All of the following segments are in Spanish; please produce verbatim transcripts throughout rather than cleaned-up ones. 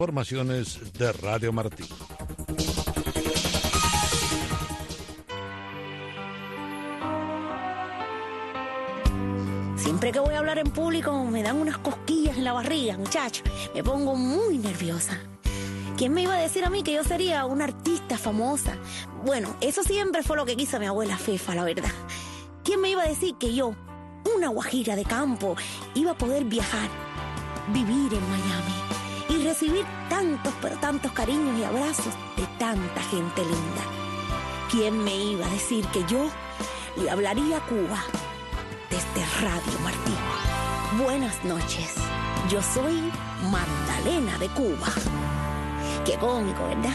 Informaciones de Radio Martí. Siempre que voy a hablar en público me dan unas cosquillas en la barriga, muchacho. Me pongo muy nerviosa. ¿Quién me iba a decir a mí que yo sería una artista famosa? Bueno, eso siempre fue lo que quiso mi abuela Fefa, la verdad. ¿Quién me iba a decir que yo, una guajira de campo, iba a poder viajar, vivir en Miami y recibir tantos, pero tantos cariños y abrazos de tanta gente linda? ¿Quién me iba a decir que yo le hablaría a Cuba desde Radio Martí? Buenas noches, yo soy Magdalena de Cuba. Qué cómico, ¿verdad?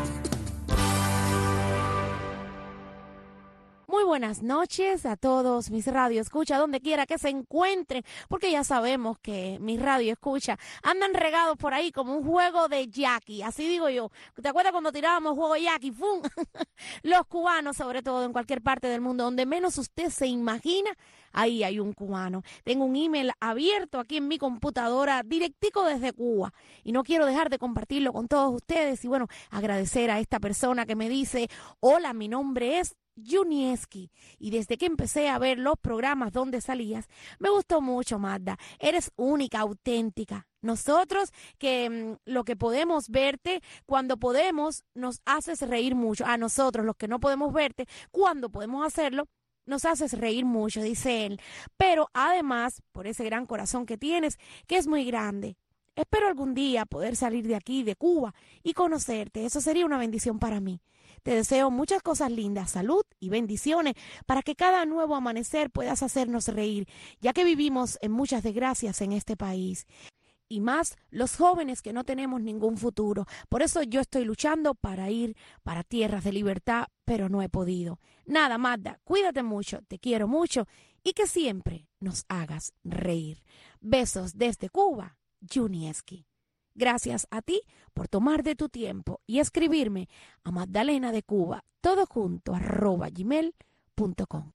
Muy buenas noches a todos mis radio escucha, donde quiera que se encuentren, porque ya sabemos que mis radio escucha andan regados por ahí como un juego de Jackie, así digo yo. ¿Te acuerdas cuando tirábamos juego Jackie? ¡Fum! Los cubanos, sobre todo en cualquier parte del mundo, donde menos usted se imagina, ahí hay un cubano. Tengo un email abierto aquí en mi computadora, directico desde Cuba, y no quiero dejar de compartirlo con todos ustedes. Y bueno, agradecer a esta persona que me dice: hola, mi nombre es Junieski, y desde que empecé a ver los programas donde salías, me gustó mucho, Magda. Eres única, auténtica. Nosotros que mmm, lo que podemos verte, cuando podemos, nos haces reír mucho. A nosotros, los que no podemos verte, cuando podemos hacerlo, nos haces reír mucho, dice él. Pero además, por ese gran corazón que tienes, que es muy grande. Espero algún día poder salir de aquí, de Cuba, y conocerte. Eso sería una bendición para mí. Te deseo muchas cosas lindas, salud y bendiciones para que cada nuevo amanecer puedas hacernos reír, ya que vivimos en muchas desgracias en este país. Y más los jóvenes que no tenemos ningún futuro. Por eso yo estoy luchando para ir para tierras de libertad, pero no he podido. Nada, Magda, cuídate mucho, te quiero mucho y que siempre nos hagas reír. Besos desde Cuba, Junieski. Gracias a ti por tomar de tu tiempo y escribirme a Magdalena de Cuba, todo junto, arroba gmail punto com.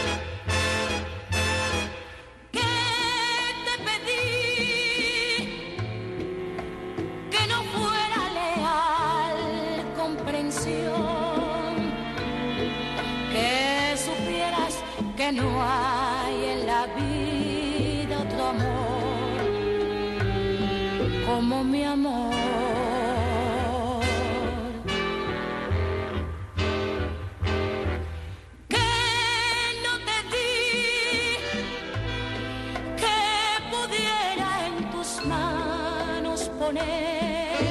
¿Qué te pedí? Que no fuera leal, comprensión, que supieras que no hay en la vida otro amor como mi amor. Que no te di, que pudiera en tus manos poner,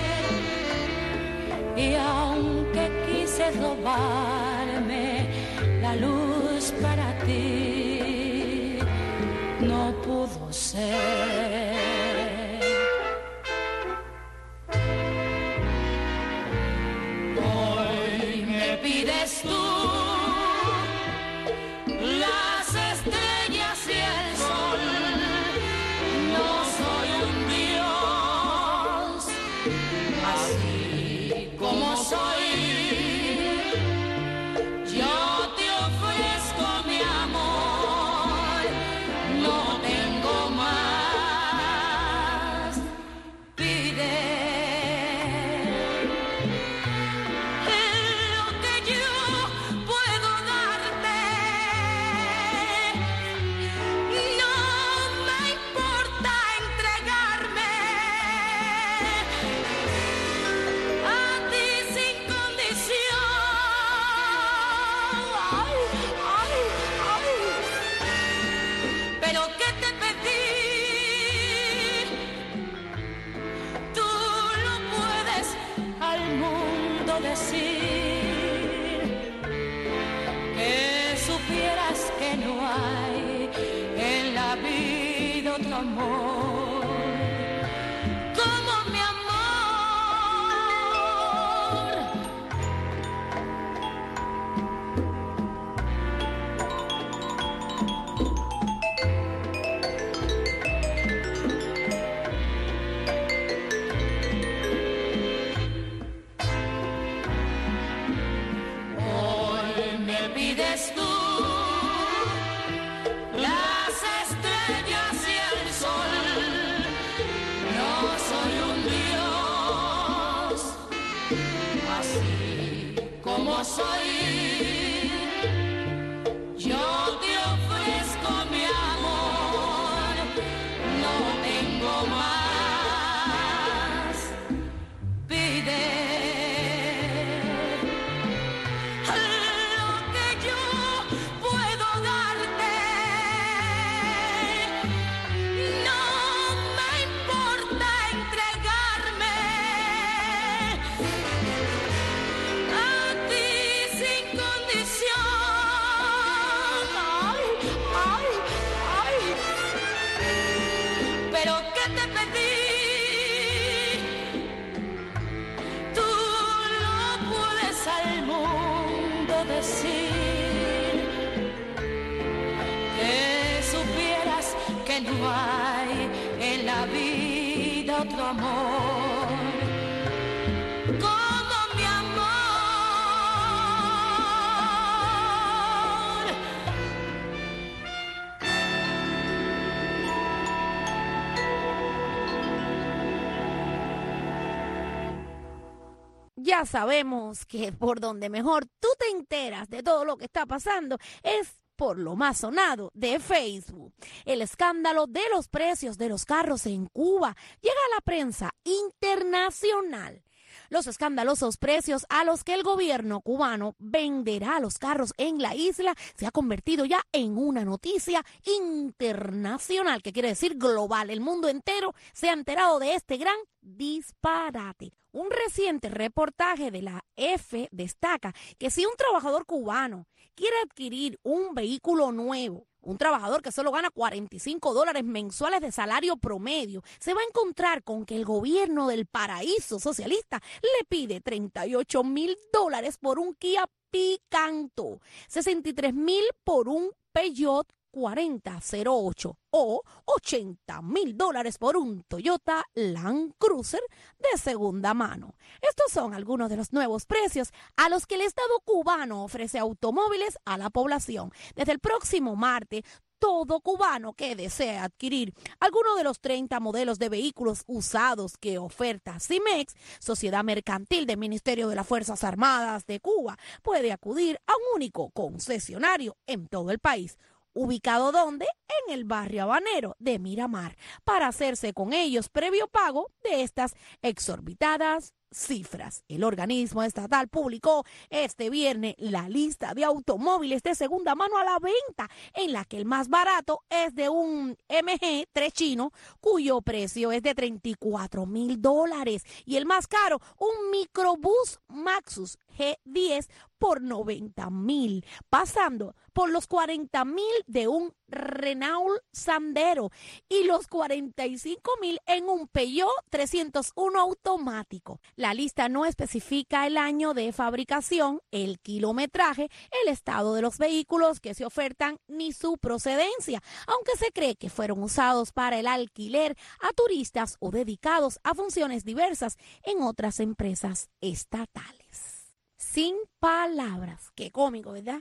y aunque quise robarme la luz para ti, no pudo ser. Pides tú las estrellas y el sol. No soy un dios, así como soy. Yo te ofrezco mi amor, no tengo más. Pide decir que supieras que no hay en la vida otro amor como mi amor. Pides tú las estrellas y el sol. así como soy. Yo te ofrezco mi amor, no tengo más. Pide lo que yo puedo darte. No me importa entregarme a ti sin condición. Ay, ay, ay. Pero ¿qué te pedí? Tú no puedes al mundo decir que supieras que no hay en la vida otro amor como mi amor. Ya sabemos que por donde mejor tú te enteras de todo lo que está pasando es por lo más sonado de Facebook. El escándalo de los precios de los carros en Cuba llega a la prensa internacional. Los escandalosos precios a los que el gobierno cubano venderá los carros en la isla se ha convertido ya en una noticia internacional, que quiere decir global. El mundo entero se ha enterado de este gran disparate. Un reciente reportaje de la F destaca que si un trabajador cubano quiere adquirir un vehículo nuevo, un trabajador que solo gana cuarenta y cinco dólares mensuales de salario promedio, se va a encontrar con que el gobierno del paraíso socialista le pide treinta y ocho mil dólares por un Kia Picanto, sesenta y tres mil por un Peugeot cuarenta cero ocho o ochenta mil dólares por un Toyota Land Cruiser de segunda mano. Estos son algunos de los nuevos precios a los que el Estado cubano ofrece automóviles a la población. Desde el próximo martes, todo cubano que desee adquirir alguno de los treinta modelos de vehículos usados que oferta CIMEX, Sociedad Mercantil del Ministerio de las Fuerzas Armadas de Cuba, puede acudir a un único concesionario en todo el país. ¿Ubicado dónde? En el barrio habanero de Miramar, para hacerse con ellos previo pago de estas exorbitadas cifras. El organismo estatal publicó este viernes la lista de automóviles de segunda mano a la venta, en la que el más barato es de un M G tres chino, cuyo precio es de treinta y cuatro mil dólares, y el más caro, un microbús Maxus G diez por noventa mil, pasando por los cuarenta mil de un Renault Sandero y los cuarenta y cinco mil en un Peugeot trescientos uno automático. La lista no especifica el año de fabricación, el kilometraje, el estado de los vehículos que se ofertan ni su procedencia, aunque se cree que fueron usados para el alquiler a turistas o dedicados a funciones diversas en otras empresas estatales. Sin palabras. Qué cómico, ¿verdad?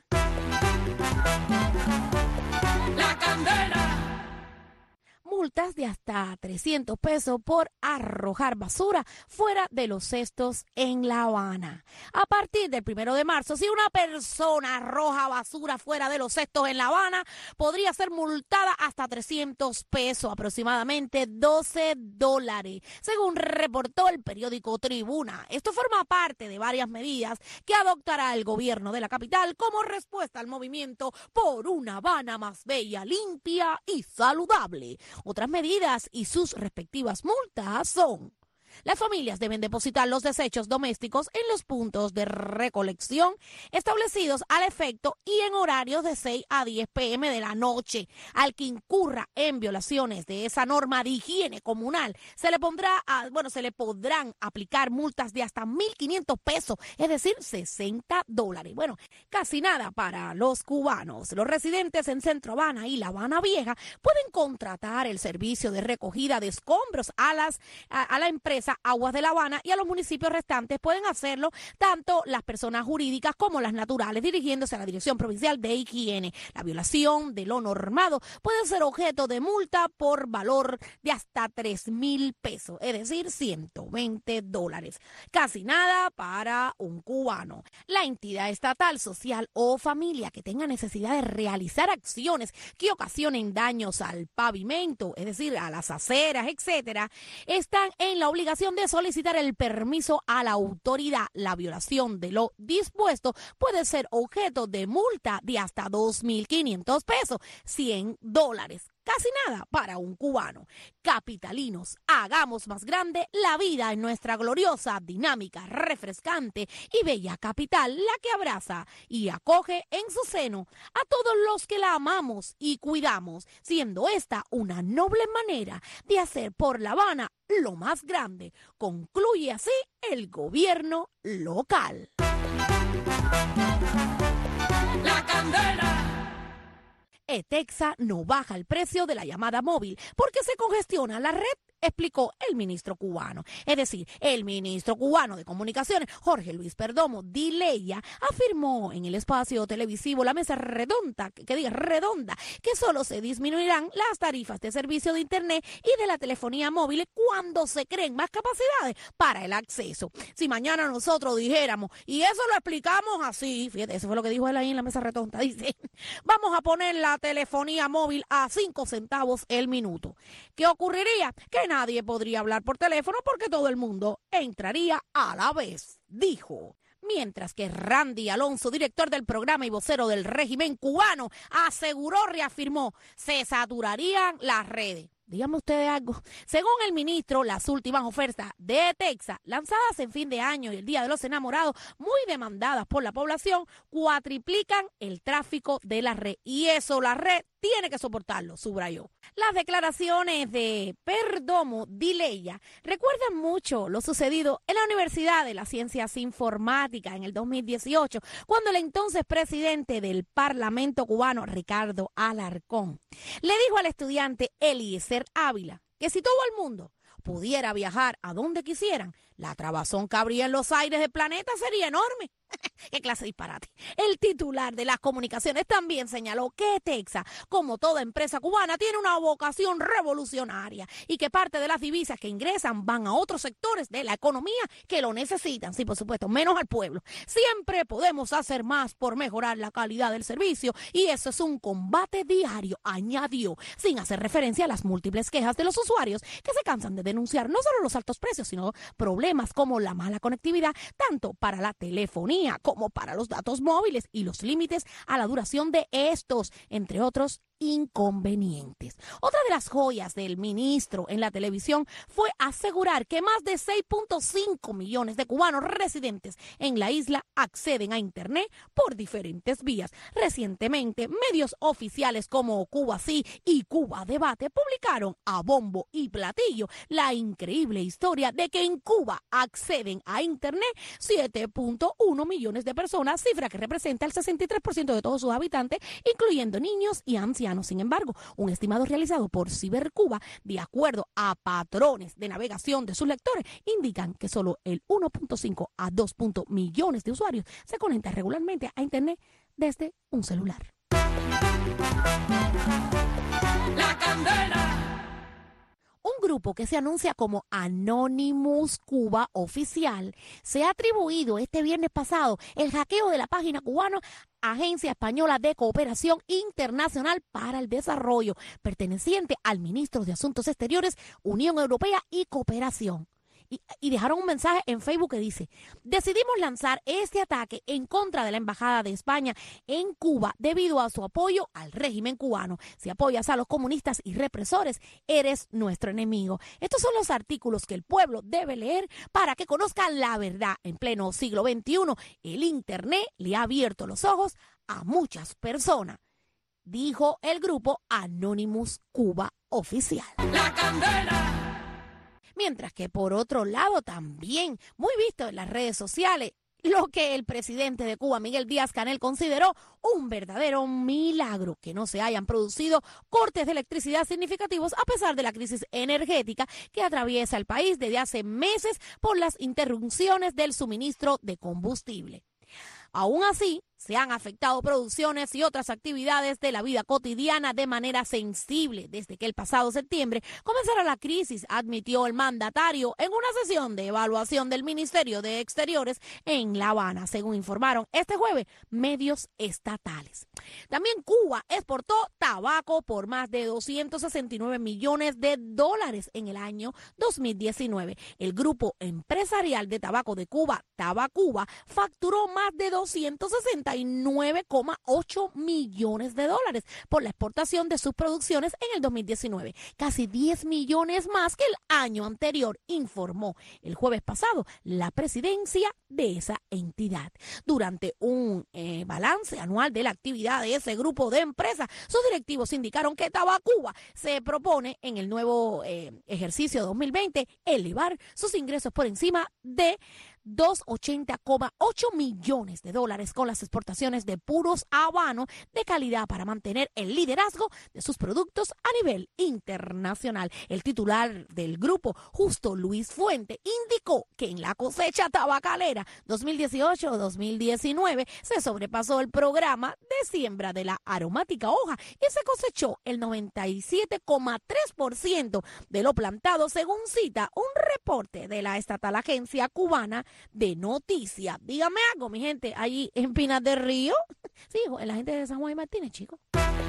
La candela. Multas de hasta trescientos pesos por arrojar basura fuera de los cestos en La Habana. A partir del primero de marzo, si una persona arroja basura fuera de los cestos en La Habana, podría ser multada hasta trescientos pesos, aproximadamente doce dólares, según reportó el periódico Tribuna. Esto forma parte de varias medidas que adoptará el gobierno de la capital como respuesta al movimiento por una Habana más bella, limpia y saludable. Otras medidas y sus respectivas multas son: las familias deben depositar los desechos domésticos en los puntos de recolección establecidos al efecto y en horarios de seis a diez pe eme de la noche. Al que incurra en violaciones de esa norma de higiene comunal, se le pondrá, a, bueno, se le podrán aplicar multas de hasta mil quinientos pesos, es decir, sesenta dólares. Bueno, casi nada para los cubanos. Los residentes en Centro Habana y La Habana Vieja pueden contratar el servicio de recogida de escombros a las a, a la empresa Empresa Aguas de La Habana, y a los municipios restantes pueden hacerlo tanto las personas jurídicas como las naturales, dirigiéndose a la Dirección Provincial de Higiene. La violación de lo normado puede ser objeto de multa por valor de hasta tres mil pesos, es decir, ciento veinte dólares. Casi nada para un cubano. La entidad estatal, social o familia que tenga necesidad de realizar acciones que ocasionen daños al pavimento, es decir, a las aceras, etcétera, están en la obligación de solicitar el permiso a la autoridad. La violación de lo dispuesto puede ser objeto de multa de hasta dos mil quinientos pesos, cien dólares. Casi nada para un cubano. Capitalinos, hagamos más grande la vida en nuestra gloriosa, dinámica, refrescante y bella capital, la que abraza y acoge en su seno a todos los que la amamos y cuidamos, siendo esta una noble manera de hacer por La Habana lo más grande. Concluye así el gobierno local. La candela. ETEXA no baja el precio de la llamada móvil porque se congestiona la red, explicó el ministro cubano. Es decir, el ministro cubano de Comunicaciones, Jorge Luis Perdomo Dileya, afirmó en el espacio televisivo La Mesa Redonda, que diga redonda, que solo se disminuirán las tarifas de servicio de Internet y de la telefonía móvil cuando se creen más capacidades para el acceso. Si mañana nosotros dijéramos, y eso lo explicamos así, fíjate, eso fue lo que dijo él ahí en La Mesa Redonda, dice, vamos a poner la telefonía móvil a cinco centavos el minuto. ¿Qué ocurriría? Que nadie podría hablar por teléfono porque todo el mundo entraría a la vez, dijo. Mientras que Randy Alonso, director del programa y vocero del régimen cubano, aseguró, reafirmó, se saturarían las redes. Díganme ustedes algo. Según el ministro, las últimas ofertas de ETEXA, lanzadas en fin de año y el Día de los Enamorados, muy demandadas por la población, cuatriplican el tráfico de la red. Y eso la red tiene que soportarlo, subrayó. Las declaraciones de Perdomo Dileya recuerdan mucho lo sucedido en la Universidad de las Ciencias Informáticas en el dos mil dieciocho, cuando el entonces presidente del Parlamento cubano, Ricardo Alarcón, le dijo al estudiante Eliezer Ávila que si todo el mundo pudiera viajar a donde quisieran, la trabazón que habría en los aires del planeta sería enorme. ¡Qué clase de disparate! El titular de las comunicaciones también señaló que ETEXA, como toda empresa cubana, tiene una vocación revolucionaria y que parte de las divisas que ingresan van a otros sectores de la economía que lo necesitan. Sí, por supuesto, menos al pueblo. Siempre podemos hacer más por mejorar la calidad del servicio y eso es un combate diario, añadió, sin hacer referencia a las múltiples quejas de los usuarios que se cansan de denunciar no solo los altos precios, sino problemas como la mala conectividad, tanto para la telefonía como para los datos móviles y los límites a la duración de estos, entre otros inconvenientes. Otra de las joyas del ministro en la televisión fue asegurar que más de seis punto cinco millones de cubanos residentes en la isla acceden a Internet por diferentes vías. Recientemente, medios oficiales como Cuba Sí y Cuba Debate publicaron a bombo y platillo la increíble historia de que en Cuba acceden a Internet siete punto uno millones de personas, cifra que representa el sesenta y tres por ciento de todos sus habitantes, incluyendo niños y ancianos. Sin embargo, un estimado realizado por Cibercuba, de acuerdo a patrones de navegación de sus lectores, indican que solo el uno punto cinco a dos millones de usuarios se conectan regularmente a Internet desde un celular. La candela. Un grupo que se anuncia como Anonymous Cuba Oficial se ha atribuido este viernes pasado el hackeo de la página cubana Agencia Española de Cooperación Internacional para el Desarrollo, perteneciente al ministro de Asuntos Exteriores, Unión Europea y Cooperación. Y, y dejaron un mensaje en Facebook que dice: decidimos lanzar este ataque en contra de la Embajada de España en Cuba debido a su apoyo al régimen cubano. Si apoyas a los comunistas y represores, eres nuestro enemigo. Estos son los artículos que el pueblo debe leer para que conozca la verdad. En pleno siglo veintiuno, el Internet le ha abierto los ojos a muchas personas, dijo el grupo Anonymous Cuba Oficial. La candela. Mientras que por otro lado también, muy visto en las redes sociales, lo que el presidente de Cuba, Miguel Díaz-Canel, consideró un verdadero milagro que no se hayan producido cortes de electricidad significativos a pesar de la crisis energética que atraviesa el país desde hace meses por las interrupciones del suministro de combustible. Aún así, se han afectado producciones y otras actividades de la vida cotidiana de manera sensible desde que el pasado septiembre comenzara la crisis, admitió el mandatario en una sesión de evaluación del Ministerio de Exteriores en La Habana, según informaron este jueves medios estatales. También Cuba exportó tabaco por más de doscientos sesenta y nueve millones de dólares en el año dos mil diecinueve. El grupo empresarial de tabaco de Cuba, Tabacuba, facturó más de doscientos sesenta y nueve coma ocho millones de dólares por la exportación de sus producciones en el dos mil diecinueve, casi diez millones más que el año anterior, informó el jueves pasado la presidencia de esa entidad. Durante un eh, balance anual de la actividad de ese grupo de empresas, sus directivos indicaron que Tabacuba se propone en el nuevo eh, ejercicio dos mil veinte elevar sus ingresos por encima de doscientos ochenta coma ocho millones de dólares con las exportaciones de puros habanos de calidad para mantener el liderazgo de sus productos a nivel internacional. El titular del grupo, Justo Luis Fuente, indicó que en la cosecha tabacalera dos mil dieciocho dos mil diecinueve se sobrepasó el programa de siembra de la aromática hoja y se cosechó el noventa y siete coma tres por ciento de lo plantado, según cita un reporte de la estatal agencia cubana de noticias. Dígame algo, mi gente, allí en Pinas del Río. Sí, la gente de San Juan y Martínez, chicos.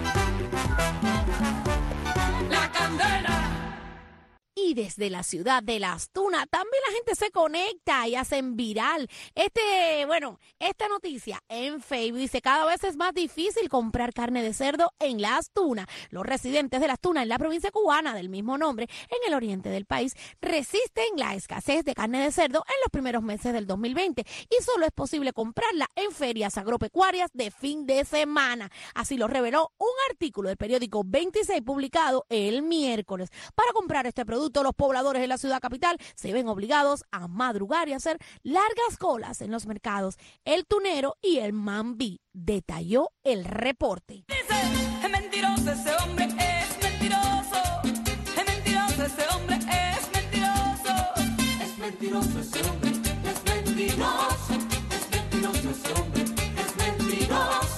La candela. Y desde la ciudad de Las Tunas también la gente se conecta y hacen viral. Este, bueno, esta noticia en Facebook dice: cada vez es más difícil comprar carne de cerdo en Las Tunas. Los residentes de Las Tunas, en la provincia cubana del mismo nombre, en el oriente del país, resisten la escasez de carne de cerdo en los primeros meses del dos mil veinte y solo es posible comprarla en ferias agropecuarias de fin de semana. Así lo reveló un artículo del periódico veintiséis publicado el miércoles. Para comprar este producto, los pobladores de la ciudad capital se ven obligados a madrugar y hacer largas colas en los mercados El Tunero y el Mambí, detalló el reporte. Dice, es mentiroso ese hombre, es mentiroso. Es mentiroso ese hombre, es mentiroso. Es mentiroso ese hombre, es mentiroso. Es mentiroso ese hombre, es mentiroso.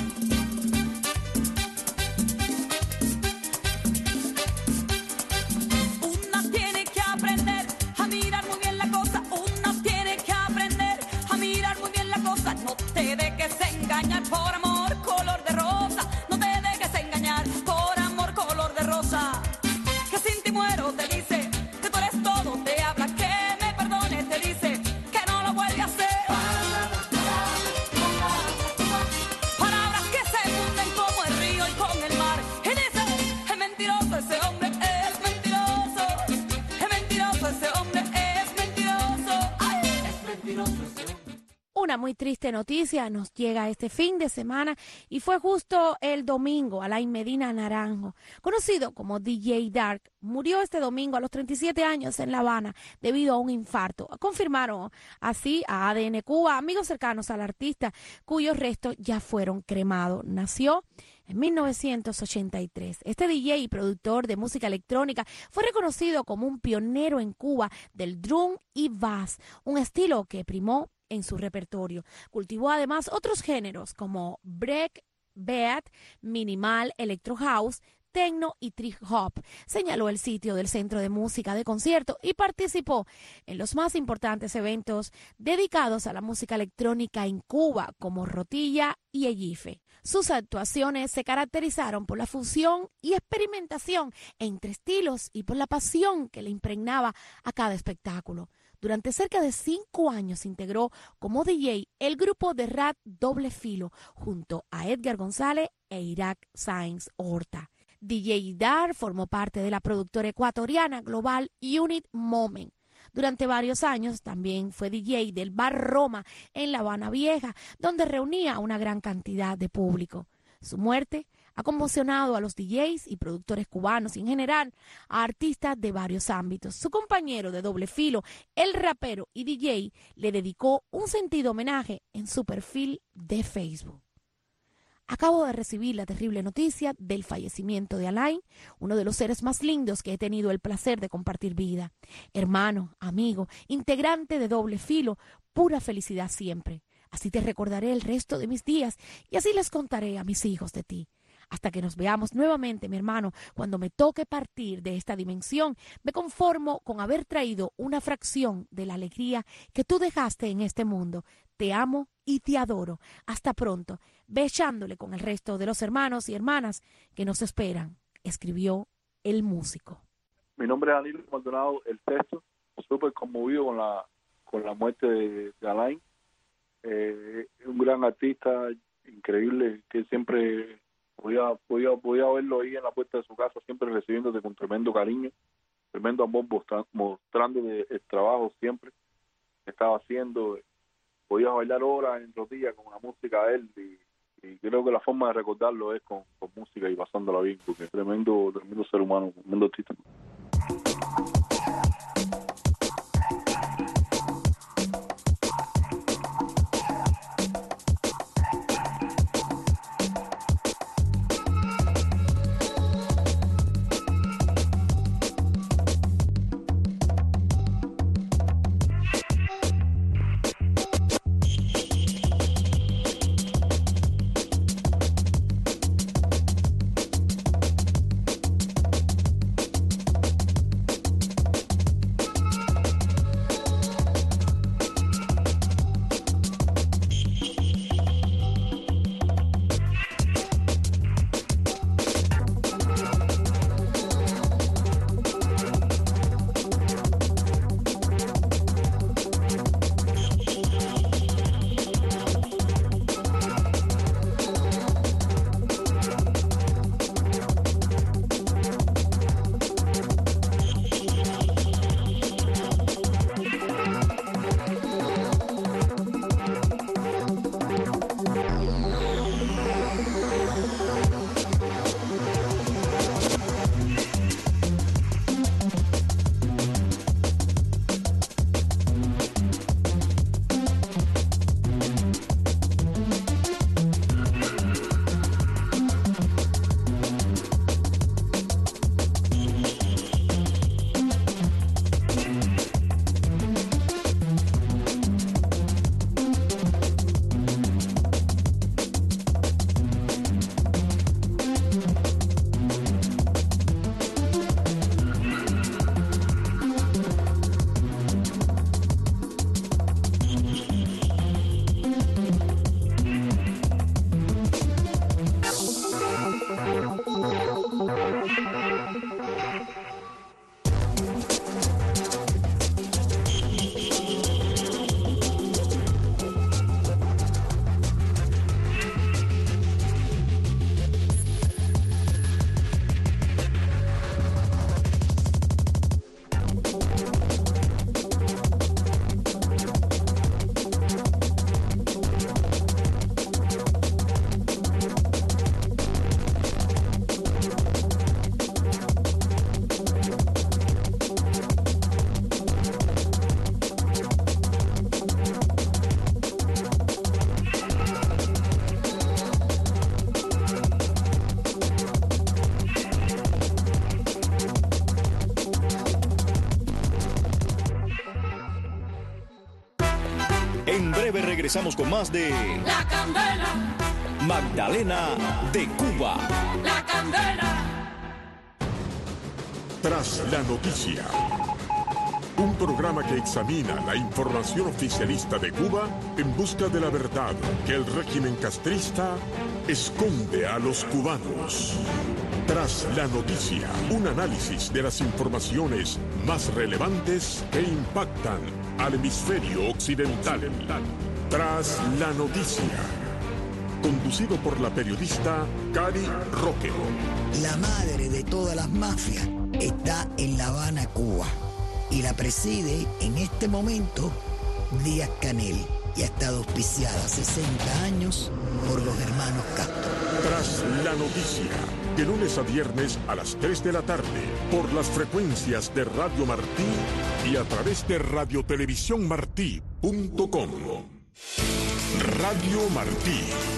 No te dejes engañar por amor color de rosa. No te dejes engañar por amor color de rosa. Que sin ti muero, te dice que tú eres todo. Te habla que me perdone, te dice que no lo vuelve a hacer. Palabras que se funden como el río y con el mar. Y dice, es mentiroso ese hombre, es mentiroso. Es mentiroso ese hombre, es mentiroso. Ay, es mentiroso ese hombre. Una muy triste noticia nos llega este fin de semana y fue justo el domingo. Alain Medina Naranjo, conocido como D J Dark, murió este domingo a los treinta y siete años en La Habana debido a un infarto. Confirmaron así a A D N Cuba, amigos cercanos al artista, cuyos restos ya fueron cremados. Nació en mil novecientos ochenta y tres. Este D J y productor de música electrónica fue reconocido como un pionero en Cuba del drum y bass, un estilo que primó en su repertorio. Cultivó además otros géneros como break, beat, minimal, electro house, techno y trip hop. Señaló el sitio del Centro de Música de Concierto y participó en los más importantes eventos dedicados a la música electrónica en Cuba, como Rotilla y Ellife. Sus actuaciones se caracterizaron por la fusión y experimentación entre estilos y por la pasión que le impregnaba a cada espectáculo. Durante cerca de cinco años integró como D J el grupo de rap Doble Filo junto a Edgar González e Irak Sainz Horta. D J Dar formó parte de la productora ecuatoriana global Unit Moment. Durante varios años también fue D J del Bar Roma en La Habana Vieja, donde reunía a una gran cantidad de público. Su muerte Ha conmocionado a los D Js y productores cubanos y en general a artistas de varios ámbitos. Su compañero de doble filo, el rapero y D J, le dedicó un sentido homenaje en su perfil de Facebook. Acabo de recibir la terrible noticia del fallecimiento de Alain, uno de los seres más lindos que he tenido el placer de compartir vida. Hermano, amigo, integrante de doble filo, pura felicidad siempre. Así te recordaré el resto de mis días y así les contaré a mis hijos de ti. Hasta que nos veamos nuevamente, mi hermano, cuando me toque partir de esta dimensión, me conformo con haber traído una fracción de la alegría que tú dejaste en este mundo. Te amo y te adoro. Hasta pronto. Ve echándole con el resto de los hermanos y hermanas que nos esperan, escribió el músico. Mi nombre es Danilo Maldonado, el texto, súper conmovido con la con la muerte de, de Alain. Eh, un gran artista, increíble, que siempre podía, podía, podía verlo ahí en la puerta de su casa, siempre recibiéndote con tremendo cariño, tremendo amor, mostrándote el trabajo siempre que estaba haciendo. Podías bailar horas en los días con la música de él y, y creo que la forma de recordarlo es con, con música y pasándola bien, porque es tremendo, tremendo ser humano, tremendo artista. En breve regresamos con más de La Candela, Magdalena de Cuba. La Candela. Tras la noticia, un programa que examina la información oficialista de Cuba en busca de la verdad que el régimen castrista esconde a los cubanos. Tras la noticia, un análisis de las informaciones más relevantes que impactan al hemisferio occidental. Tras la noticia, conducido por la periodista Cari Roque. La madre de todas las mafias está en La Habana, Cuba, y la preside en este momento Díaz-Canel, y ha estado auspiciada sesenta años por los hermanos Castro. Tras la noticia, de lunes a viernes a las tres de la tarde, por las frecuencias de Radio Martí y a través de radio televisión martí punto com. Radio Martí.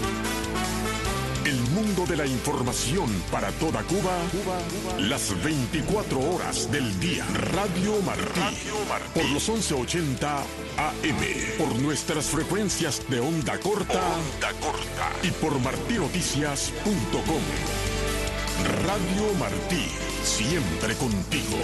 El mundo de la información para toda Cuba, Cuba, Cuba, las veinticuatro horas del día. Radio Martí. Radio Martí. Por los once ochenta A M. Por nuestras frecuencias de onda corta. Onda corta. Y por martí noticias punto com. Radio Martí. Siempre contigo.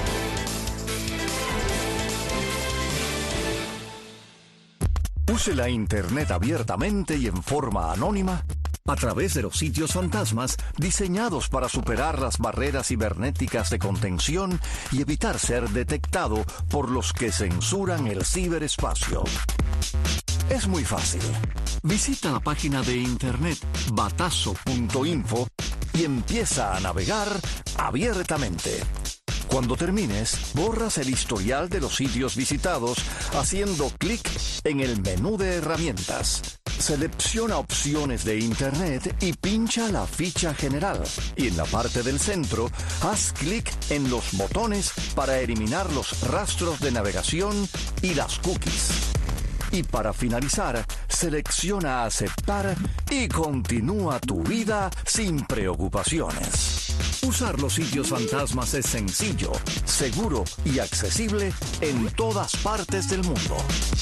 Use la Internet abiertamente y en forma anónima a través de los sitios fantasmas diseñados para superar las barreras cibernéticas de contención y evitar ser detectado por los que censuran el ciberespacio. Es muy fácil. Visita la página de internet batazo punto info y empieza a navegar abiertamente. Cuando termines, borras el historial de los sitios visitados haciendo clic en el menú de herramientas. Selecciona opciones de Internet y pincha la ficha general. Y en la parte del centro, haz clic en los botones para eliminar los rastros de navegación y las cookies. Y para finalizar, selecciona aceptar y continúa tu vida sin preocupaciones. Usar los sitios fantasmas es sencillo, seguro y accesible en todas partes del mundo.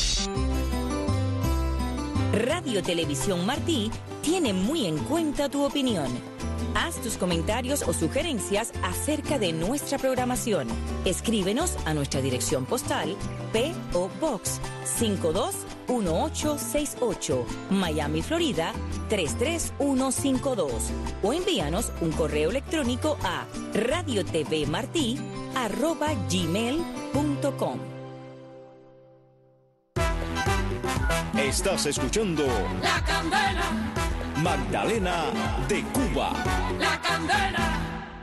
Radio Televisión Martí tiene muy en cuenta tu opinión. Haz tus comentarios o sugerencias acerca de nuestra programación. Escríbenos a nuestra dirección postal P O Box cinco dos uno ocho seis ocho, Miami, Florida tres tres uno cinco dos, o envíanos un correo electrónico a radiotvmartí arroba gmail punto com. Estás escuchando La Candela, Magdalena de Cuba. La Candela.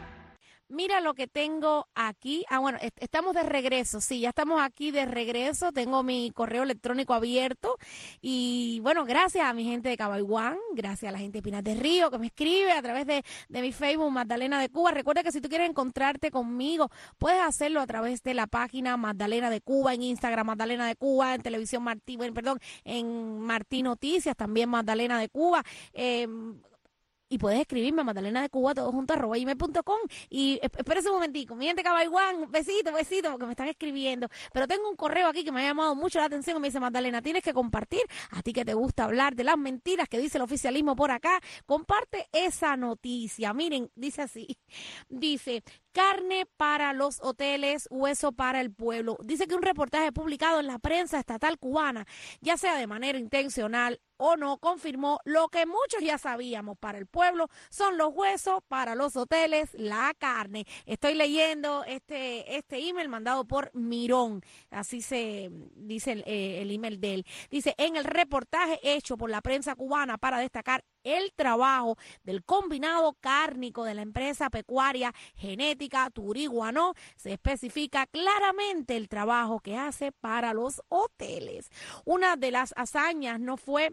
Mira lo que tengo aquí. Ah, bueno, est- estamos de regreso. Sí, ya estamos aquí de regreso. Tengo mi correo electrónico abierto. Y bueno, gracias a mi gente de Cabaiguán, gracias a la gente de Pinas del Río que me escribe a través de, de mi Facebook Magdalena de Cuba. Recuerda que si tú quieres encontrarte conmigo, puedes hacerlo a través de la página Magdalena de Cuba, en Instagram Magdalena de Cuba, en Televisión Martí, bueno, perdón, en Martí Noticias, también Magdalena de Cuba. Eh, Y puedes escribirme a Magdalena de Cuba, todo junto, arroba gmail punto com. Y espérese un momentico, mi gente de Cabaiguán, besito, besito, porque me están escribiendo. Pero tengo un correo aquí que me ha llamado mucho la atención. Me dice: Magdalena, tienes que compartir, a ti que te gusta hablar de las mentiras que dice el oficialismo por acá, comparte esa noticia. Miren, dice así, dice: carne para los hoteles, hueso para el pueblo. Dice que un reportaje publicado en la prensa estatal cubana, ya sea de manera intencional o no, confirmó lo que muchos ya sabíamos. Para el pueblo son los huesos, para los hoteles la carne. Estoy leyendo este este email mandado por Mirón, así se dice el, eh, el email de él. Dice: en el reportaje hecho por la prensa cubana para destacar el trabajo del combinado cárnico de la empresa pecuaria genética Turiguano, se especifica claramente el trabajo que hace para los hoteles. Una de las hazañas no fue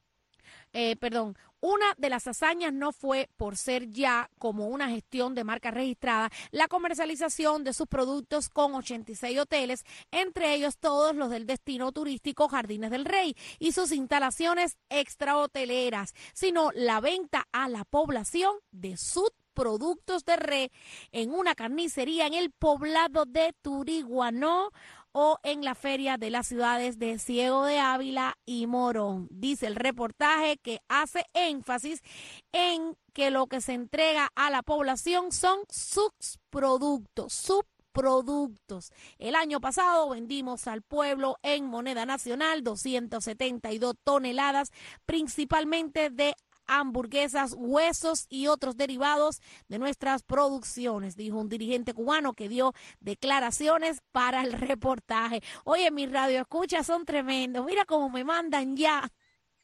Eh, perdón, una de las hazañas no fue por ser ya como una gestión de marca registrada la comercialización de sus productos con ochenta y seis hoteles, entre ellos todos los del destino turístico Jardines del Rey y sus instalaciones extrahoteleras, sino la venta a la población de sus productos de res en una carnicería en el poblado de Turiguano o en la feria de las ciudades de Ciego de Ávila y Morón. Dice el reportaje que hace énfasis en que lo que se entrega a la población son sus productos, sus productos. El año pasado vendimos al pueblo en moneda nacional doscientas setenta y dos toneladas, principalmente de hamburguesas, huesos y otros derivados de nuestras producciones, dijo un dirigente cubano que dio declaraciones para el reportaje. Oye, mis radioescuchas son tremendos. Mira cómo me mandan ya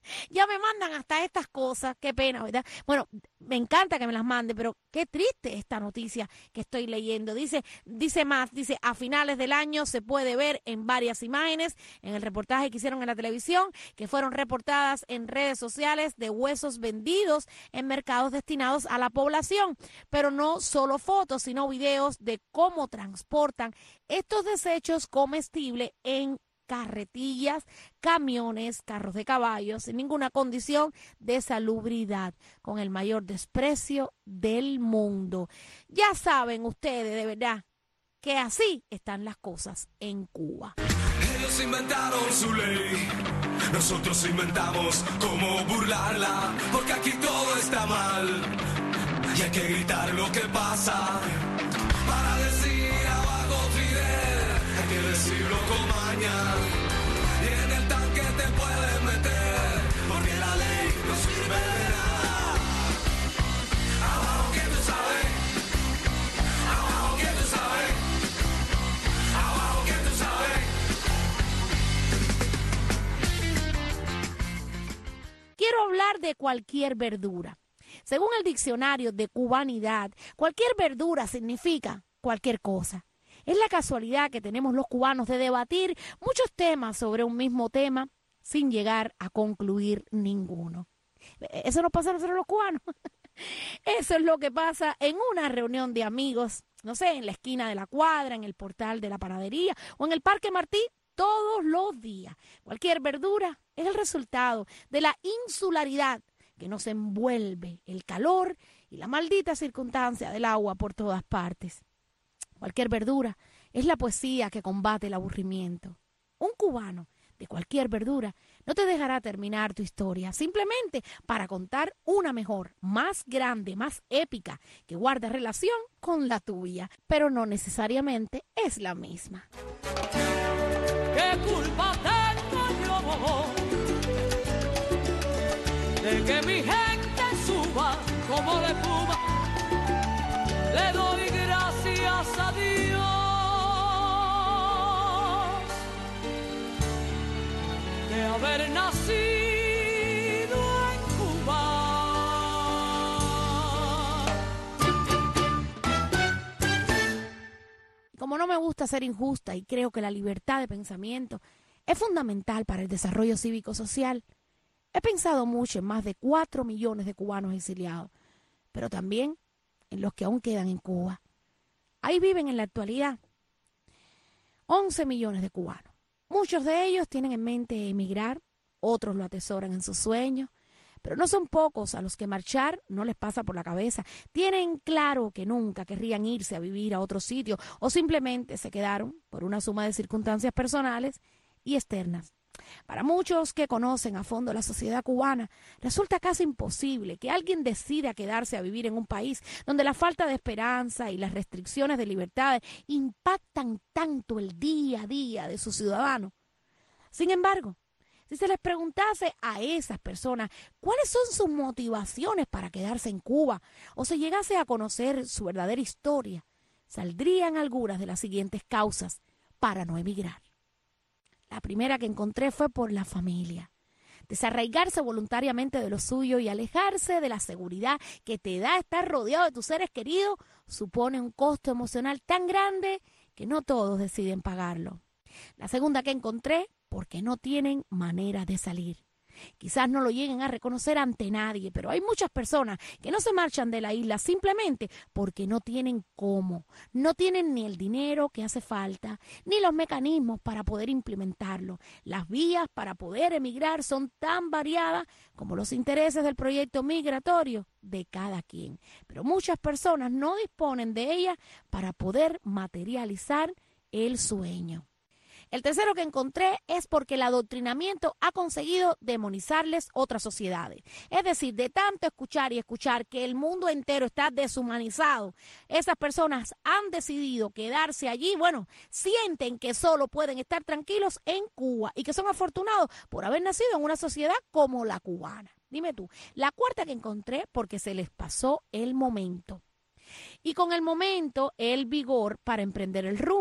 Ya me mandan hasta estas cosas, qué pena, ¿verdad? Bueno, me encanta que me las manden, pero qué triste esta noticia que estoy leyendo. Dice, dice más, dice, a finales del año se puede ver en varias imágenes, en el reportaje que hicieron en la televisión, que fueron reportadas en redes sociales de huesos vendidos en mercados destinados a la población. Pero no solo fotos, sino videos de cómo transportan estos desechos comestibles en carretillas, camiones, carros de caballos, sin ninguna condición de salubridad, con el mayor desprecio del mundo. Ya saben ustedes, de verdad, que así están las cosas en Cuba. Ellos inventaron su ley, nosotros inventamos cómo burlarla, porque aquí todo está mal y hay que gritar lo que pasa. Para decir abajo Fidel, hay que decirlo con maña. Y en el tanque te puedes meter, porque la ley no sirve de nada. Abajo que tú sabes, abajo que tú sabes, abajo que tú sabes. Quiero hablar de cualquier verdura. Según el diccionario de cubanidad, cualquier verdura significa cualquier cosa. Es la casualidad que tenemos los cubanos de debatir muchos temas sobre un mismo tema sin llegar a concluir ninguno. Eso nos pasa a nosotros los cubanos. Eso es lo que pasa en una reunión de amigos, no sé, en la esquina de la cuadra, en el portal de la panadería o en el Parque Martí, todos los días. Cualquier verdura es el resultado de la insularidad que nos envuelve, el calor y la maldita circunstancia del agua por todas partes. Cualquier verdura es la poesía que combate el aburrimiento. Un cubano de cualquier verdura no te dejará terminar tu historia, simplemente para contar una mejor, más grande, más épica, que guarda relación con la tuya, pero no necesariamente es la misma. ¿Qué culpa tengo yo de que mi gente suba como la espuma? Le doy gracias a Dios de haber nacido en Cuba. Como no me gusta ser injusta y creo que la libertad de pensamiento es fundamental para el desarrollo cívico-social, he pensado mucho en más de cuatro millones de cubanos exiliados, pero también en los que aún quedan en Cuba. Ahí viven en la actualidad once millones de cubanos. Muchos de ellos tienen en mente emigrar, otros lo atesoran en sus sueños, pero no son pocos a los que marchar no les pasa por la cabeza. Tienen claro que nunca querrían irse a vivir a otro sitio o simplemente se quedaron por una suma de circunstancias personales y externas. Para muchos que conocen a fondo la sociedad cubana, resulta casi imposible que alguien decida quedarse a vivir en un país donde la falta de esperanza y las restricciones de libertades impactan tanto el día a día de sus ciudadanos. Sin embargo, si se les preguntase a esas personas cuáles son sus motivaciones para quedarse en Cuba o se llegase a conocer su verdadera historia, saldrían algunas de las siguientes causas para no emigrar. La primera que encontré fue por la familia. Desarraigarse voluntariamente de lo suyo y alejarse de la seguridad que te da estar rodeado de tus seres queridos supone un costo emocional tan grande que no todos deciden pagarlo. La segunda que encontré, porque no tienen manera de salir. Quizás no lo lleguen a reconocer ante nadie, pero hay muchas personas que no se marchan de la isla simplemente porque no tienen cómo. No tienen ni el dinero que hace falta, ni los mecanismos para poder implementarlo. Las vías para poder emigrar son tan variadas como los intereses del proyecto migratorio de cada quien. Pero muchas personas no disponen de ellas para poder materializar el sueño. El tercero que encontré es porque el adoctrinamiento ha conseguido demonizarles otras sociedades. Es decir, de tanto escuchar y escuchar que el mundo entero está deshumanizado, esas personas han decidido quedarse allí. Bueno, sienten que solo pueden estar tranquilos en Cuba y que son afortunados por haber nacido en una sociedad como la cubana. Dime tú. La cuarta que encontré porque se les pasó el momento. Y con el momento, el vigor para emprender el rumbo.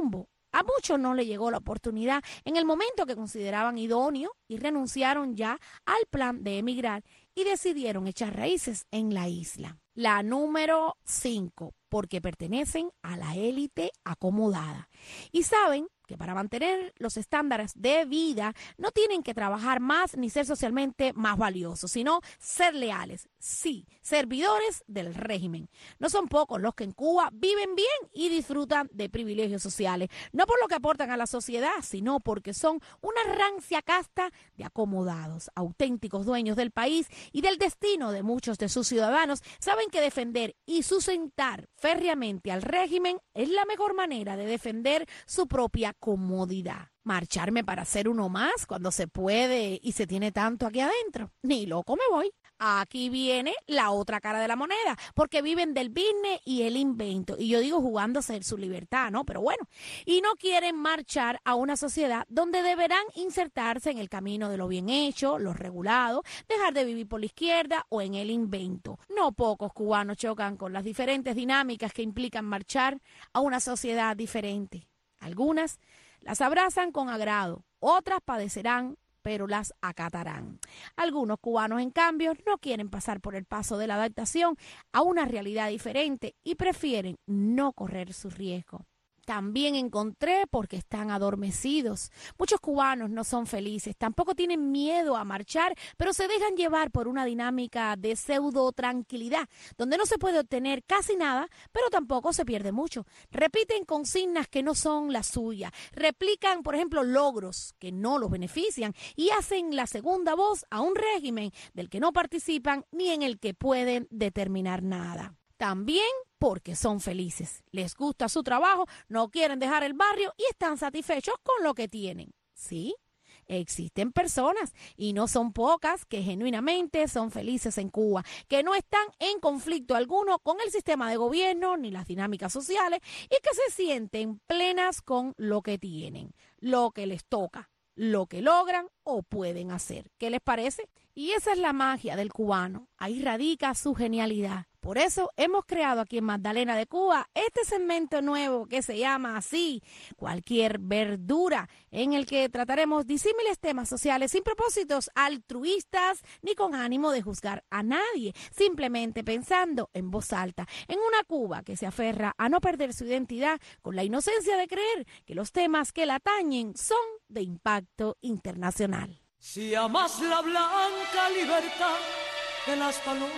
A muchos no le llegó la oportunidad en el momento que consideraban idóneo y renunciaron ya al plan de emigrar y decidieron echar raíces en la isla. La número cinco, porque pertenecen a la élite acomodada y saben que para mantener los estándares de vida no tienen que trabajar más ni ser socialmente más valiosos, sino ser leales, sí, servidores del régimen. No son pocos los que en Cuba viven bien y disfrutan de privilegios sociales, no por lo que aportan a la sociedad, sino porque son una rancia casta de acomodados, auténticos dueños del país y del destino de muchos de sus ciudadanos. Saben que defender y sustentar férreamente al régimen es la mejor manera de defender su propia comodidad. Marcharme para ser uno más cuando se puede y se tiene tanto aquí adentro. Ni loco me voy. Aquí viene la otra cara de la moneda, porque viven del business y el invento. Y yo digo jugándose su libertad, ¿no? Pero bueno, y no quieren marchar a una sociedad donde deberán insertarse en el camino de lo bien hecho, lo regulado, dejar de vivir por la izquierda o en el invento. No pocos cubanos chocan con las diferentes dinámicas que implican marchar a una sociedad diferente. Algunas las abrazan con agrado, otras padecerán, pero las acatarán. Algunos cubanos, en cambio, no quieren pasar por el paso de la adaptación a una realidad diferente y prefieren no correr su riesgo. También encontré porque están adormecidos. Muchos cubanos no son felices, tampoco tienen miedo a marchar, pero se dejan llevar por una dinámica de pseudo tranquilidad, donde no se puede obtener casi nada, pero tampoco se pierde mucho. Repiten consignas que no son las suyas, replican, por ejemplo, logros que no los benefician y hacen la segunda voz a un régimen del que no participan ni en el que pueden determinar nada. También porque son felices, les gusta su trabajo, no quieren dejar el barrio y están satisfechos con lo que tienen. ¿Sí? Existen personas, y no son pocas, que genuinamente son felices en Cuba, que no están en conflicto alguno con el sistema de gobierno ni las dinámicas sociales y que se sienten plenas con lo que tienen, lo que les toca, lo que logran o pueden hacer. ¿Qué les parece? Y esa es la magia del cubano, ahí radica su genialidad. Por eso hemos creado aquí en Magdalena de Cuba este segmento nuevo que se llama así, Cualquier Verdura, en el que trataremos disímiles temas sociales sin propósitos altruistas ni con ánimo de juzgar a nadie, simplemente pensando en voz alta en una Cuba que se aferra a no perder su identidad con la inocencia de creer que los temas que la atañen son de impacto internacional. Si amas la blanca libertad de las palomas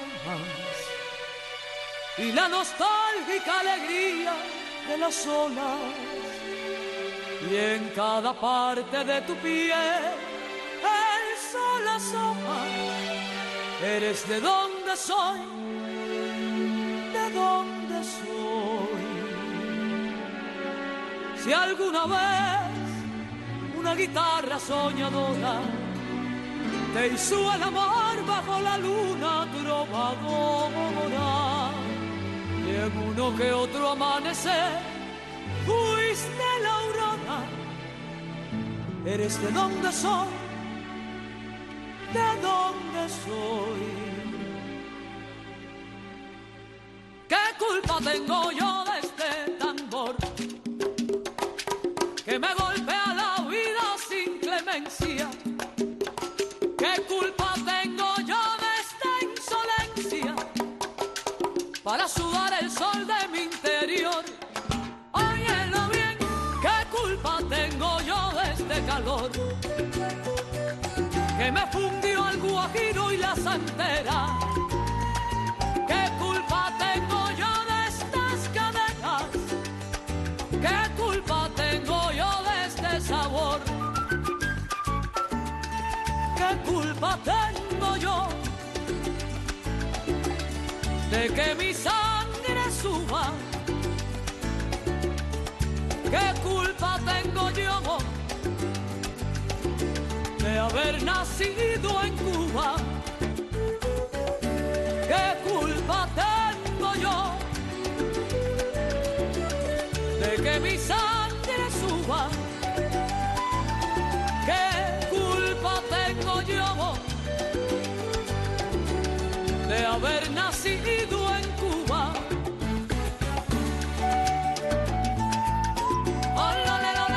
y la nostálgica alegría de las olas, y en cada parte de tu piel el sol asoma, eres de donde soy, de donde soy. Si alguna vez una guitarra soñadora te hizo el amor bajo la luna trovadora, y en uno que otro amanecer fuiste la aurora, eres de donde soy, de donde soy. ¿Qué culpa tengo yo de este tambor que me golpea la vida sin clemencia? ¿Qué culpa tengo yo de esta insolencia para sudar el sol de mi interior? Óyelo bien, ¿qué culpa tengo yo de este calor que me fundió al guajiro y la santera? ¿Qué culpa tengo yo de estas cadenas? ¿Qué culpa tengo yo de este sabor? ¿Qué culpa tengo yo de que mi sangre suba? ¿Qué culpa tengo yo de haber nacido en Cuba? ¿Qué culpa tengo yo de que mi sangre suba? ¿Qué culpa tengo yo de haber nacido en Cuba? Oh, la, la, la,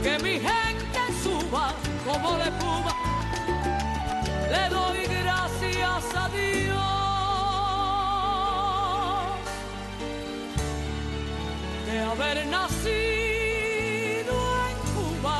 que mi gente suba como la espuma. Le doy gracias a Dios de haber nacido en Cuba.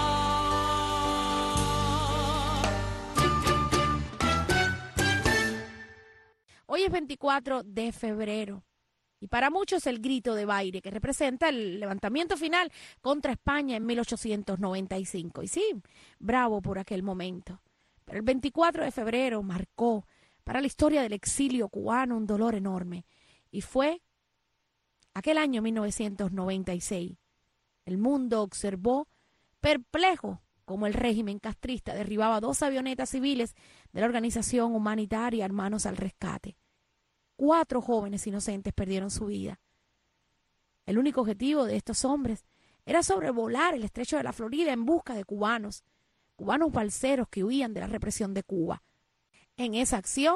Hoy es veinticuatro de febrero y para muchos el grito de Baire, que representa el levantamiento final contra España en mil ochocientos noventa y cinco. Y sí, bravo por aquel momento. Pero el veinticuatro de febrero marcó para la historia del exilio cubano un dolor enorme. Y fue aquel año mil novecientos noventa y seis. El mundo observó perplejo cómo el régimen castrista derribaba dos avionetas civiles de la organización humanitaria Hermanos al Rescate. Cuatro jóvenes inocentes perdieron su vida. El único objetivo de estos hombres era sobrevolar el estrecho de la Florida en busca de cubanos, cubanos balseros que huían de la represión de Cuba. En esa acción,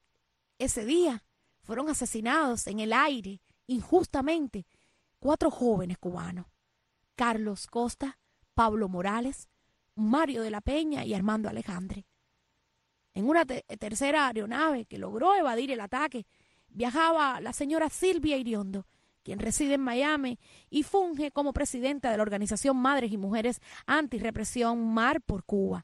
ese día, fueron asesinados en el aire, injustamente, cuatro jóvenes cubanos: Carlos Costa, Pablo Morales, Mario de la Peña y Armando Alejandre. En una te- tercera aeronave que logró evadir el ataque, viajaba la señora Silvia Iriondo, quien reside en Miami y funge como presidenta de la organización Madres y Mujeres Antirrepresión Mar por Cuba.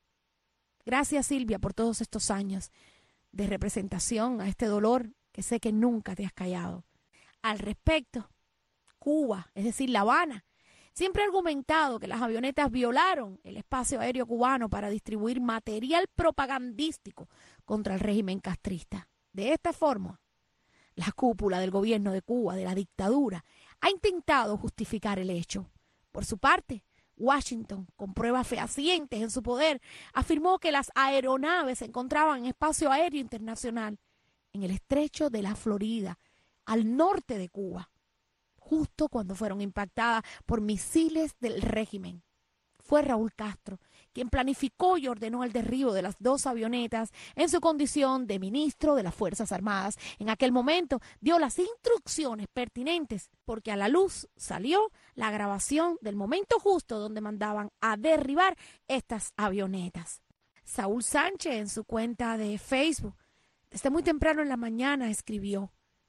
Gracias, Silvia, por todos estos años de representación a este dolor que sé que nunca te has callado. Al respecto, Cuba, es decir, La Habana, siempre ha argumentado que las avionetas violaron el espacio aéreo cubano para distribuir material propagandístico contra el régimen castrista. De esta forma, la cúpula del gobierno de Cuba, de la dictadura, ha intentado justificar el hecho. Por su parte, Washington, con pruebas fehacientes en su poder, afirmó que las aeronaves se encontraban en espacio aéreo internacional, en el estrecho de la Florida, al norte de Cuba, justo cuando fueron impactadas por misiles del régimen. Fue Raúl Castro quien planificó y ordenó el derribo de las dos avionetas en su condición de ministro de las Fuerzas Armadas. En aquel momento dio las instrucciones pertinentes porque a la luz salió la grabación del momento justo donde mandaban a derribar estas avionetas. Saúl Sánchez, en su cuenta de Facebook, desde muy temprano en la mañana escribió: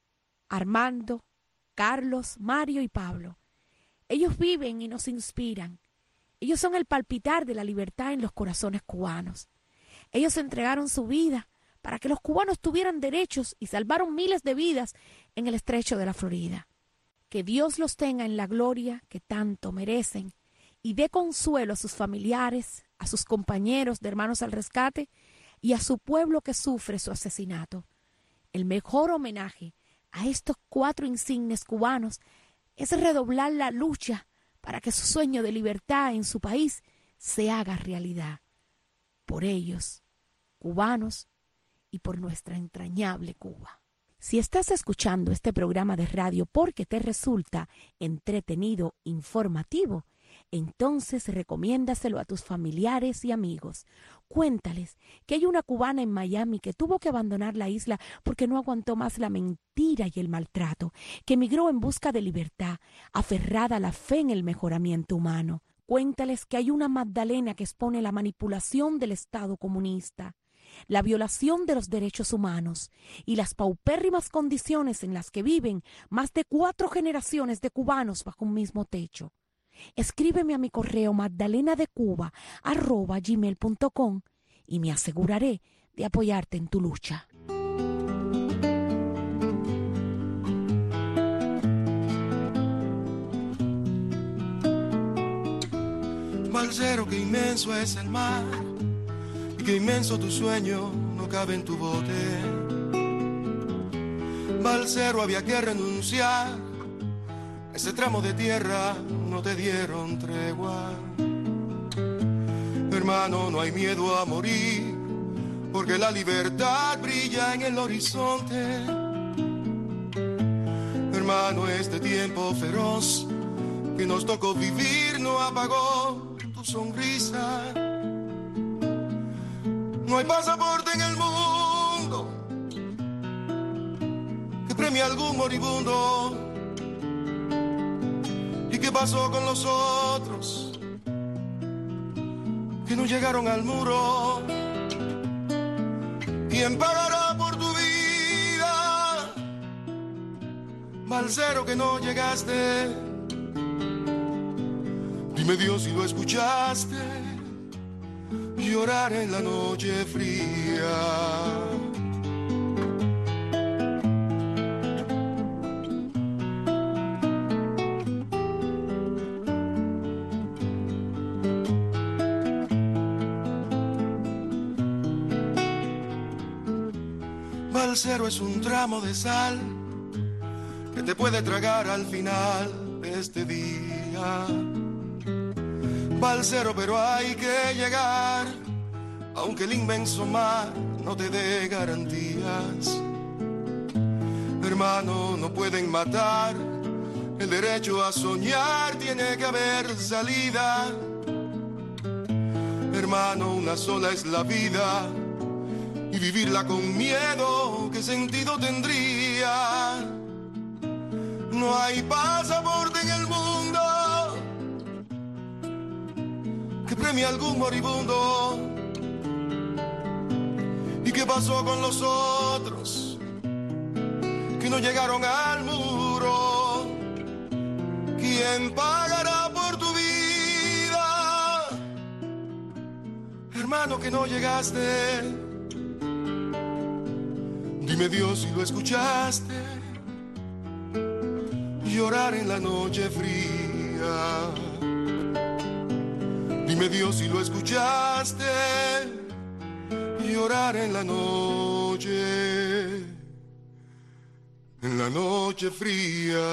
Armando, Carlos, Mario y Pablo, ellos viven y nos inspiran. Ellos son el palpitar de la libertad en los corazones cubanos. Ellos entregaron su vida para que los cubanos tuvieran derechos y salvaron miles de vidas en el estrecho de la Florida. Que Dios los tenga en la gloria que tanto merecen y dé consuelo a sus familiares, a sus compañeros de Hermanos al Rescate y a su pueblo que sufre su asesinato. El mejor homenaje a estos cuatro insignes cubanos es redoblar la lucha para que su sueño de libertad en su país se haga realidad. Por ellos, cubanos, y por nuestra entrañable Cuba. Si estás escuchando este programa de radio porque te resulta entretenido, informativo, entonces recomiéndaselo a tus familiares y amigos. Cuéntales que hay una cubana en Miami que tuvo que abandonar la isla porque no aguantó más la mentira y el maltrato, que emigró en busca de libertad, aferrada a la fe en el mejoramiento humano. Cuéntales que hay una Magdalena que expone la manipulación del Estado comunista, la violación de los derechos humanos y las paupérrimas condiciones en las que viven más de cuatro generaciones de cubanos bajo un mismo techo. Escríbeme a mi correo magdalenadecuba arroba gmail punto com y me aseguraré de apoyarte en tu lucha. Balsero, qué inmenso es el mar y qué inmenso tu sueño no cabe en tu bote. Balsero, había que renunciar, ese tramo de tierra no te dieron tregua. Hermano, no hay miedo a morir, porque la libertad brilla en el horizonte. Hermano, este tiempo feroz que nos tocó vivir no apagó tu sonrisa. No hay pasaporte en el mundo que premie a algún moribundo. ¿Y qué pasó con los otros que no llegaron al muro. ¿Quién pagará por tu vida? Balsero que no llegaste. Dime Dios si lo escuchaste llorar en la noche fría. Balsero es un tramo de sal que te puede tragar al final de este día. Balsero, pero hay que llegar, aunque el inmenso mar no te dé garantías. Hermano, no pueden matar el derecho a soñar, tiene que haber salida. Hermano, una sola es la vida, y vivirla con miedo, ¿qué sentido tendría? No hay pasaporte en el mundo que premie a algún moribundo. ¿Y qué pasó con los otros que no llegaron al muro? ¿Quién pagará por tu vida? Hermano, que no llegaste. Dime Dios si lo escuchaste llorar en la noche fría. Dime Dios si lo escuchaste llorar en la noche, en la noche fría.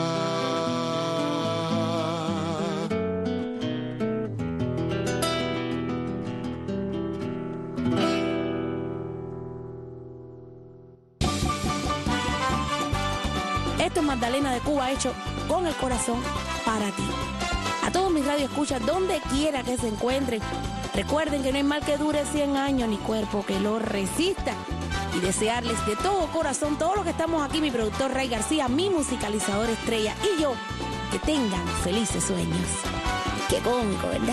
Esto es Magdalena de Cuba, hecho con el corazón para ti. A todos mis radioescuchas, donde quiera que se encuentren, recuerden que no hay mal que dure cien años, ni cuerpo que lo resista. Y desearles de todo corazón, todos los que estamos aquí, mi productor Ray García, mi musicalizador estrella y yo, que tengan felices sueños. Qué cómico, ¿verdad?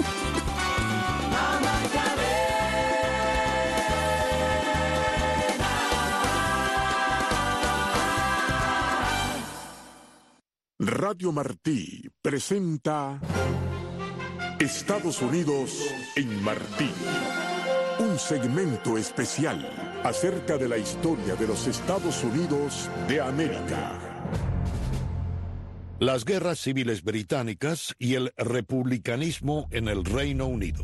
Radio Martí presenta Estados Unidos en Martí, un segmento especial acerca de la historia de los Estados Unidos de América. Las guerras civiles británicas y el republicanismo en el Reino Unido.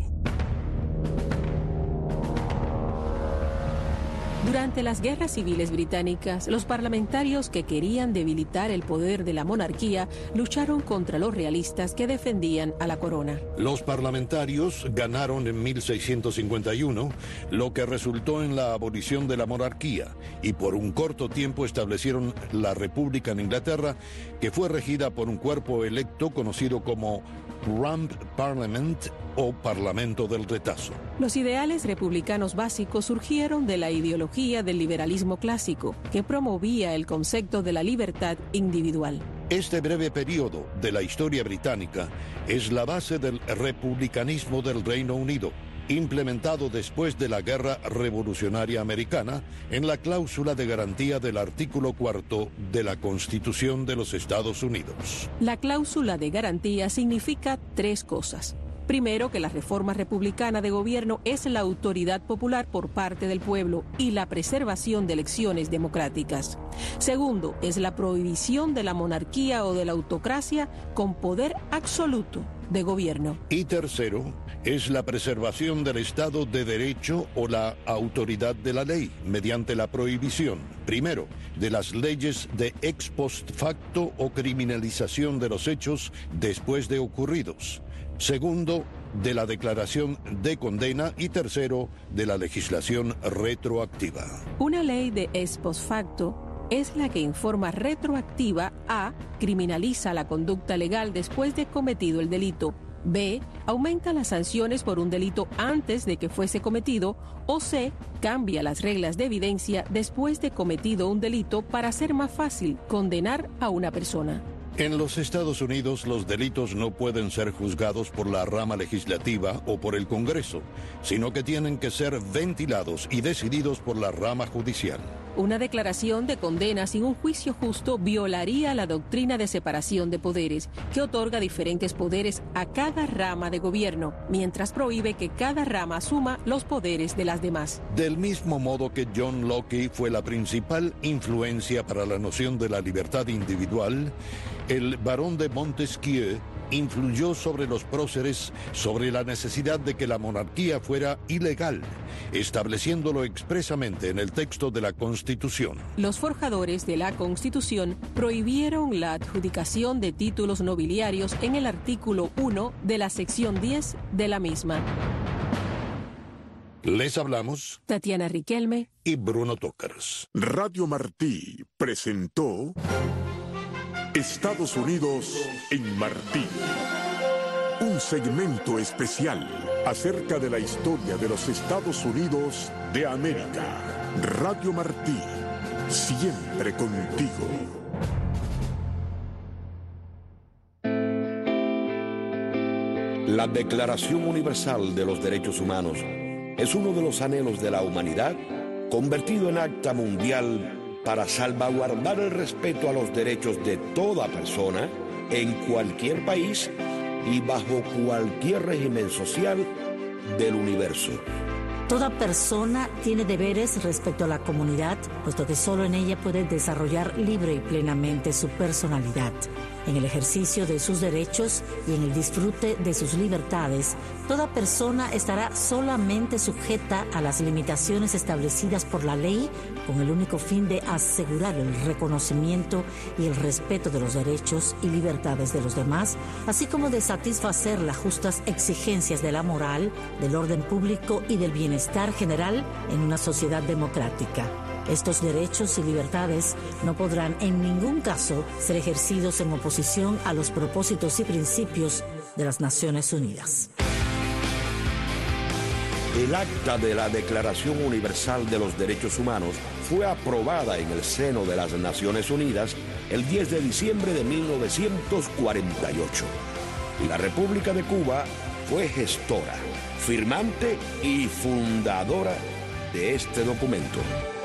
Durante las guerras civiles británicas, los parlamentarios que querían debilitar el poder de la monarquía lucharon contra los realistas que defendían a la corona. Los parlamentarios ganaron en mil seiscientos cincuenta y uno, lo que resultó en la abolición de la monarquía, y por un corto tiempo establecieron la República en Inglaterra, que fue regida por un cuerpo electo conocido como Rump Parliament o Parlamento del Retazo. Los ideales republicanos básicos surgieron de la ideología del liberalismo clásico, que promovía el concepto de la libertad individual. Este breve periodo de la historia británica es la base del republicanismo del Reino Unido, implementado después de la Guerra Revolucionaria Americana en la cláusula de garantía del artículo cuarto de la Constitución de los Estados Unidos. La cláusula de garantía significa tres cosas. Primero, que la reforma republicana de gobierno es la autoridad popular por parte del pueblo y la preservación de elecciones democráticas. Segundo, es la prohibición de la monarquía o de la autocracia con poder absoluto de gobierno. Y tercero, es la preservación del Estado de Derecho o la autoridad de la ley mediante la prohibición, primero, de las leyes de ex post facto o criminalización de los hechos después de ocurridos. Segundo, de la declaración de condena y tercero, de la legislación retroactiva. Una ley de ex post facto es la que en forma retroactiva A. criminaliza la conducta legal después de cometido el delito, B. aumenta las sanciones por un delito antes de que fuese cometido, o C. cambia las reglas de evidencia después de cometido un delito para hacer más fácil condenar a una persona. En los Estados Unidos, los delitos no pueden ser juzgados por la rama legislativa o por el Congreso, sino que tienen que ser ventilados y decididos por la rama judicial. Una declaración de condena sin un juicio justo violaría la doctrina de separación de poderes, que otorga diferentes poderes a cada rama de gobierno, mientras prohíbe que cada rama asuma los poderes de las demás. Del mismo modo que John Locke fue la principal influencia para la noción de la libertad individual, el barón de Montesquieu influyó sobre los próceres sobre la necesidad de que la monarquía fuera ilegal, estableciéndolo expresamente en el texto de la Constitución. Los forjadores de la Constitución prohibieron la adjudicación de títulos nobiliarios en el artículo uno de la sección diez de la misma. Les hablamos Tatiana Riquelme y Bruno Tócaros. Radio Martí presentó Estados Unidos en Martí. Un segmento especial acerca de la historia de los Estados Unidos de América. Radio Martí, siempre contigo. La Declaración Universal de los Derechos Humanos es uno de los anhelos de la humanidad convertido en acta mundial para salvaguardar el respeto a los derechos de toda persona en cualquier país y bajo cualquier régimen social del universo. Toda persona tiene deberes respecto a la comunidad, puesto que solo en ella puede desarrollar libre y plenamente su personalidad. En el ejercicio de sus derechos y en el disfrute de sus libertades, toda persona estará solamente sujeta a las limitaciones establecidas por la ley, con el único fin de asegurar el reconocimiento y el respeto de los derechos y libertades de los demás, así como de satisfacer las justas exigencias de la moral, del orden público y del bienestar general en una sociedad democrática. Estos derechos y libertades no podrán en ningún caso ser ejercidos en oposición a los propósitos y principios de las Naciones Unidas. El acta de la Declaración Universal de los Derechos Humanos fue aprobada en el seno de las Naciones Unidas el diez de diciembre de mil novecientos cuarenta y ocho. Y la República de Cuba fue gestora, firmante y fundadora de este documento.